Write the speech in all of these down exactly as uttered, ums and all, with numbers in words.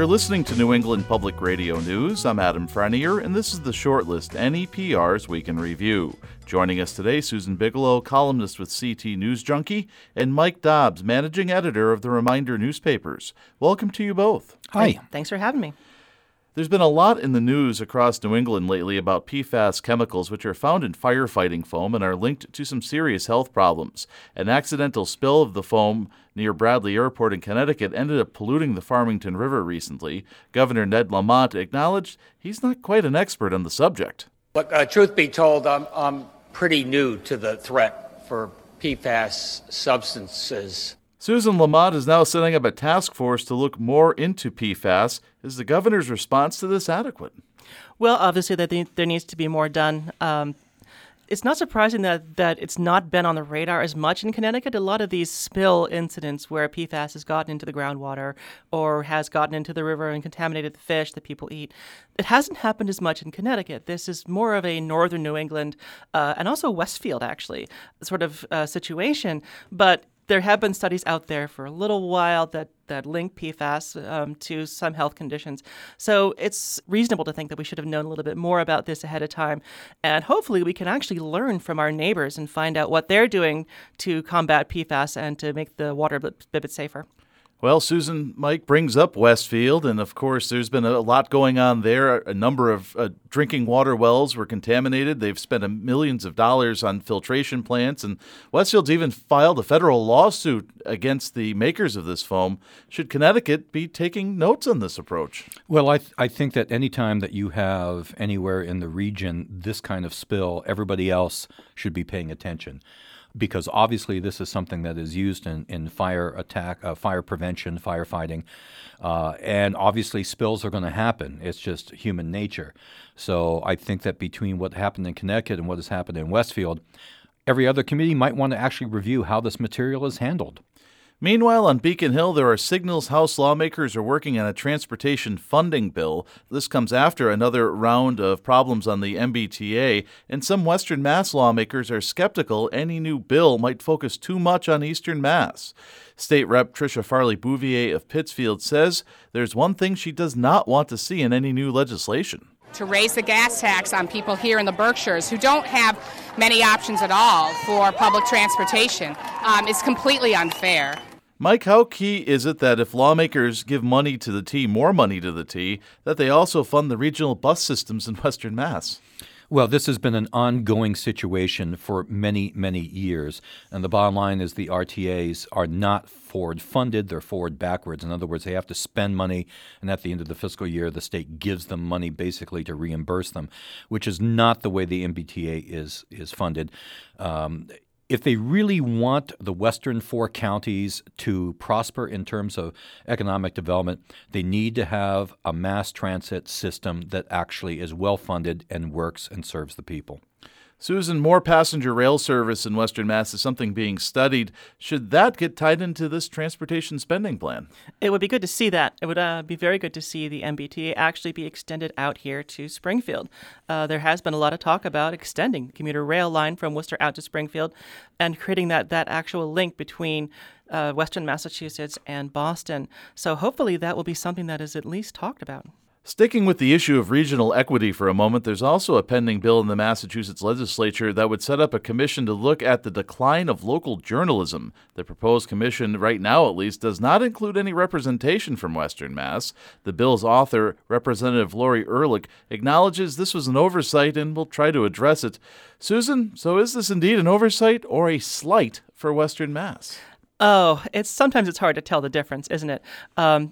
You're listening to New England Public Radio News. I'm Adam Frenier, and this is the Shortlist, N E P R's Week in Review. Joining us today, Susan Bigelow, columnist with C T News Junkie, and Mike Dobbs, managing editor of the Reminder newspapers. Welcome to you both. Hi. Hey, thanks for having me. There's been a lot in the news across New England lately about P FAS chemicals, which are found in firefighting foam and are linked to some serious health problems. An accidental spill of the foam near Bradley Airport in Connecticut ended up polluting the Farmington River recently. Governor Ned Lamont acknowledged he's not quite an expert on the subject. Look, uh, truth be told, I'm, I'm pretty new to the threat for P FAS substances. Susan, Lamont is now setting up a task force to look more into P FAS. Is the governor's response to this adequate? Well, obviously, that there needs to be more done. Um, it's not surprising that, that it's not been on the radar as much in Connecticut. A lot of these spill incidents where P FAS has gotten into the groundwater or has gotten into the river and contaminated the fish that people eat, it hasn't happened as much in Connecticut. This is more of a northern New England uh, and also Westfield, actually, sort of uh, situation. But there have been studies out there for a little while that, that link P FAS um, to some health conditions. So it's reasonable to think that we should have known a little bit more about this ahead of time. And hopefully we can actually learn from our neighbors and find out what they're doing to combat P FAS and to make the water a bit safer. Well, Susan, Mike brings up Westfield, and of course there's been a lot going on there. A number of uh, drinking water wells were contaminated. They've spent millions of dollars on filtration plants, and Westfield's even filed a federal lawsuit against the makers of this foam. Should Connecticut be taking notes on this approach? Well, I th- I think that any time that you have anywhere in the region this kind of spill, everybody else should be paying attention. Because obviously this is something that is used in, in fire attack, uh, fire prevention, firefighting, uh, and obviously spills are going to happen. It's just human nature. So I think that between what happened in Connecticut and what has happened in Westfield, every other committee might want to actually review how this material is handled. Meanwhile, on Beacon Hill, there are signals House lawmakers are working on a transportation funding bill. This comes after another round of problems on the M B T A, and some Western Mass lawmakers are skeptical any new bill might focus too much on Eastern Mass. State Rep Tricia Farley-Bouvier of Pittsfield says there's one thing she does not want to see in any new legislation. To raise the gas tax on people here in the Berkshires who don't have many options at all for public transportation um, is completely unfair. Mike, how key is it that if lawmakers give money to the T, more money to the T, that they also fund the regional bus systems in Western Mass? Well, this has been an ongoing situation for many, many years. And the bottom line is the R T As are not forward funded. They're forward backwards. In other words, they have to spend money, and at the end of the fiscal year, the state gives them money basically to reimburse them, which is not the way the M B T A is, is funded. Um, If they really want the western four counties to prosper in terms of economic development, they need to have a mass transit system that actually is well-funded and works and serves the people. Susan, more passenger rail service in Western Mass is something being studied. Should that get tied into this transportation spending plan? It would be good to see that. It would uh, be very good to see the M B T A actually be extended out here to Springfield. Uh, there has been a lot of talk about extending the commuter rail line from Worcester out to Springfield and creating that, that actual link between uh, Western Massachusetts and Boston. So hopefully that will be something that is at least talked about. Sticking with the issue of regional equity for a moment, there's also a pending bill in the Massachusetts legislature that would set up a commission to look at the decline of local journalism. The proposed commission, right now at least, does not include any representation from Western Mass. The bill's author, Representative Lori Ehrlich, acknowledges this was an oversight and will try to address it. Susan, so is this indeed an oversight or a slight for Western Mass? Oh, it's sometimes it's hard to tell the difference, isn't it? Um,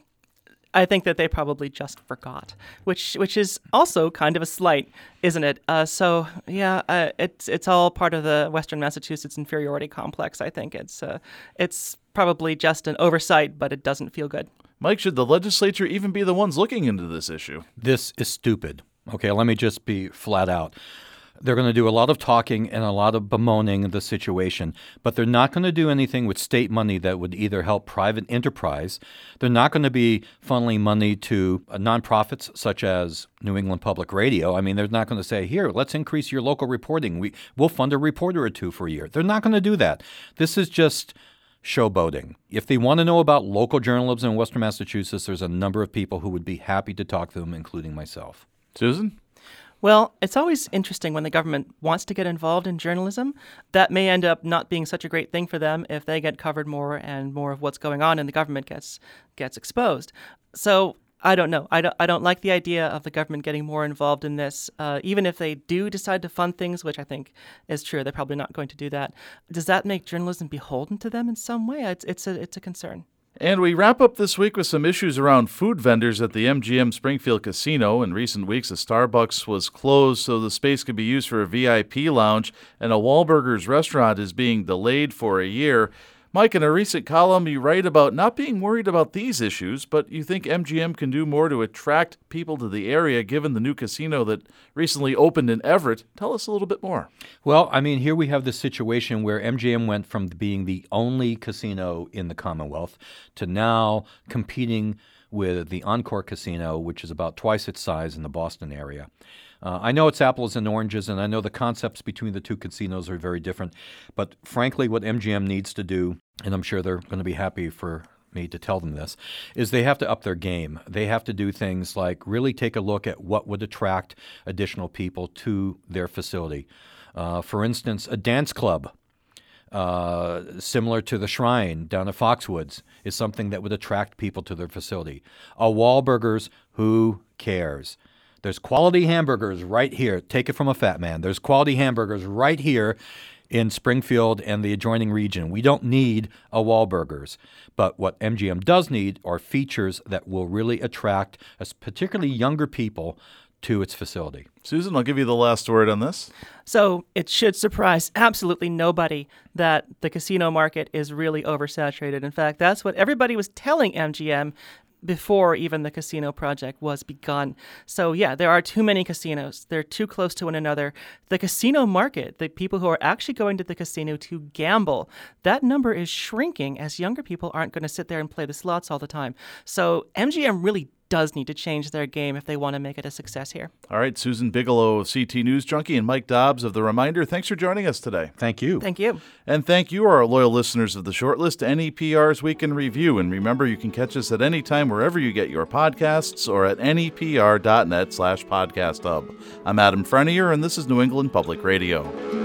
I think that they probably just forgot, which which is also kind of a slight, isn't it? Uh, so yeah, uh, it's it's all part of the Western Massachusetts inferiority complex. I think it's uh, it's probably just an oversight, but it doesn't feel good. Mike, should the legislature even be the ones looking into this issue? This is stupid. Okay, let me just be flat out. They're going to do a lot of talking and a lot of bemoaning the situation, but they're not going to do anything with state money that would either help private enterprise. They're not going to be funneling money to uh, nonprofits such as New England Public Radio. I mean, they're not going to say, here, let's increase your local reporting. We, we'll fund a reporter or two for a year. They're not going to do that. This is just showboating. If they want to know about local journalism in Western Massachusetts, there's a number of people who would be happy to talk to them, including myself. Susan? Well, it's always interesting when the government wants to get involved in journalism. That may end up not being such a great thing for them if they get covered more and more of what's going on in the government gets gets exposed. So I don't know. I don't, I don't like the idea of the government getting more involved in this. Uh, even if they do decide to fund things, which I think is true, they're probably not going to do that. Does that make journalism beholden to them in some way? It's, it's, a, it's a concern. And we wrap up this week with some issues around food vendors at the M G M Springfield Casino. In recent weeks, a Starbucks was closed so the space could be used for a V I P lounge, and a Wahlburgers restaurant is being delayed for a year. Mike, in a recent column, you write about not being worried about these issues, but you think M G M can do more to attract people to the area given the new casino that recently opened in Everett. Tell us a little bit more. Well, I mean, here we have this situation where M G M went from being the only casino in the Commonwealth to now competing with the Encore Casino, which is about twice its size in the Boston area. Uh, I know it's apples and oranges, and I know the concepts between the two casinos are very different. But frankly, what M G M needs to do, and I'm sure they're going to be happy for me to tell them this, is they have to up their game. They have to do things like really take a look at what would attract additional people to their facility. Uh, for instance, a dance club. Uh, similar to the Shrine down at Foxwoods is something that would attract people to their facility. A Wahlburgers, who cares? There's quality hamburgers right here. Take it from a fat man. There's quality hamburgers right here in Springfield and the adjoining region. We don't need a Wahlburgers. But what M G M does need are features that will really attract particularly younger people to its facility. Susan, I'll give you the last word on this. So it should surprise absolutely nobody that the casino market is really oversaturated. In fact, that's what everybody was telling M G M before even the casino project was begun. So yeah, there are too many casinos. They're too close to one another. The casino market, the people who are actually going to the casino to gamble, that number is shrinking as younger people aren't going to sit there and play the slots all the time. So M G M really does need to change their game if they want to make it a success here. All right, Susan Bigelow of C T News Junkie and Mike Dobbs of The Reminder, thanks for joining us today. Thank you. Thank you. And thank you, our loyal listeners of The Shortlist, N E P R's Week in Review. And remember, you can catch us at any time wherever you get your podcasts or at nepr.net slash podcast hub. I'm Adam Frenier, and this is New England Public Radio.